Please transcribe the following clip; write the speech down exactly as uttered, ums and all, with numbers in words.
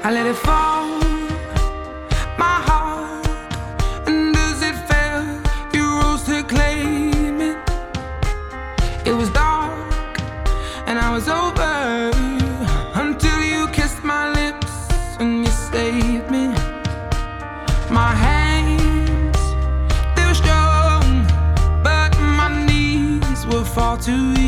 I let it fall, my heart, and as it fell, you rose to claim it. It was dark, and I was over, until you kissed my lips and you saved me. My hands, they were strong, but my knees were far too